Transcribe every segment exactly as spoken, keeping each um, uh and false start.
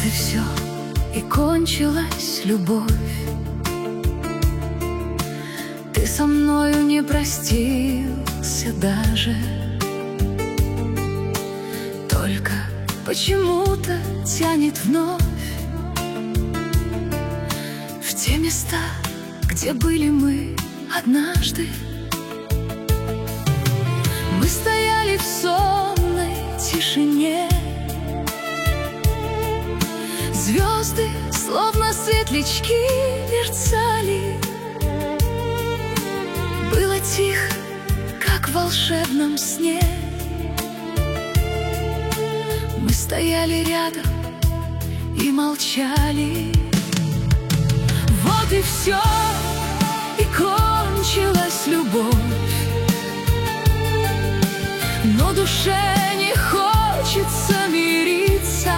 и все, и кончилась любовь. Ты со мною не простился даже, только почему-то тянет вновь в те места, где были мы однажды. Мы стояли в сонной тишине, звезды, словно светлячки, мерцали. Было тихо, как в волшебном сне. Мы стояли рядом и молчали. Вот и все, и кончилась любовь. Но душе не хочется мириться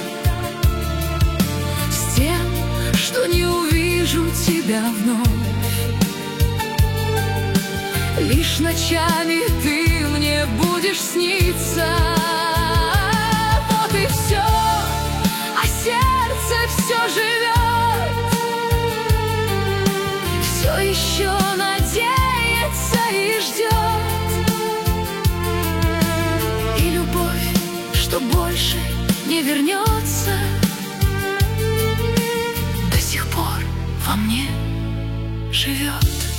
с тем, что не увижу тебя вновь. Лишь ночами ты мне будешь сниться. Вот и все, а сердце все живет, все еще надеется и ждет. И любовь, что больше не вернется, до сих пор во мне живет.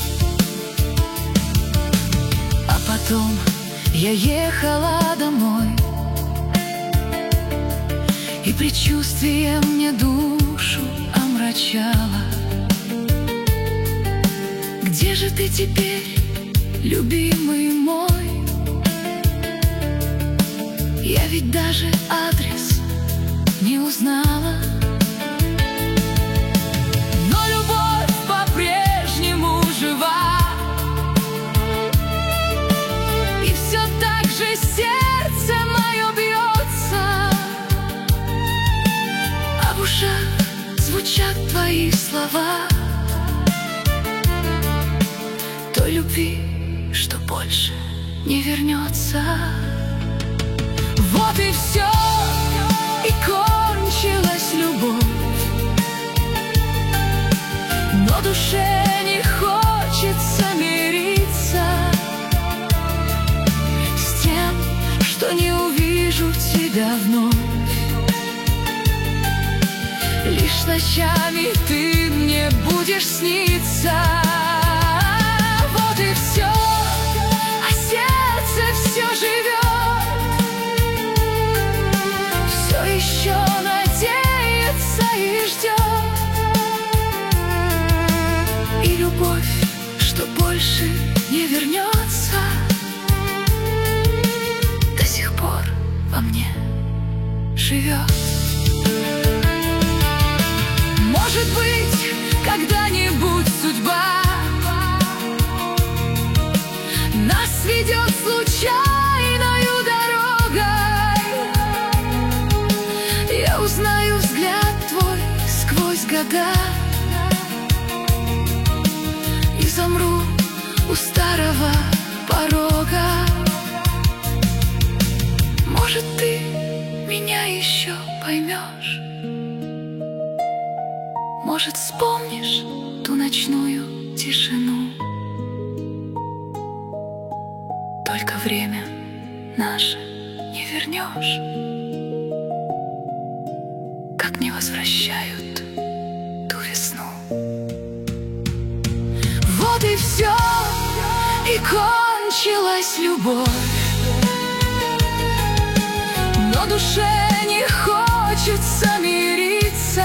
А потом я ехала домой, и предчувствие мне душу омрачало. Где же ты теперь, любимый мой? Я ведь даже адрес не узнала. Но любовь по-прежнему жива, и все так же сердце мое бьется, а в ушах звучат твои слова. Той любви, что больше не вернется. Вот и все, и кончилась любовь. Но душе не хочется мириться с тем, что не увижу тебя вновь. Лишь ночами ты мне будешь сниться. Вот и все, а сердце все живет, все еще надеется и ждет. И любовь, что больше не вернется, до сих пор во мне живет. Может быть, когда-нибудь судьба нас ведет случайною дорогой. Я узнаю взгляд твой сквозь года и замру у старого порога. Может, ты меня еще поймешь, может, вспомнишь ту ночную тишину. Только время наше не вернешь, как не возвращают ту весну. Вот и все, и кончилась любовь. Но душе не хочется мириться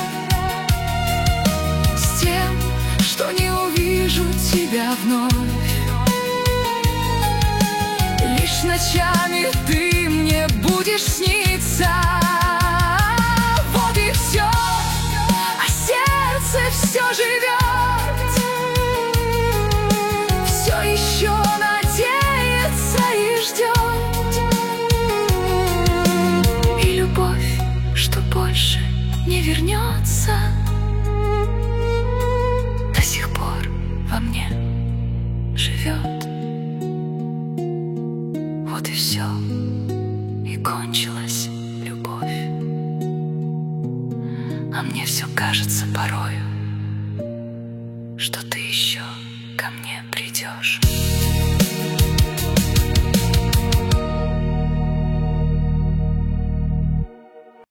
с тем, что не увижу тебя вновь. Лишь ночами ты мне будешь сниться. Вот и все, а сердце все живет, все еще надеется и ждет. А мне все кажется порою, что ты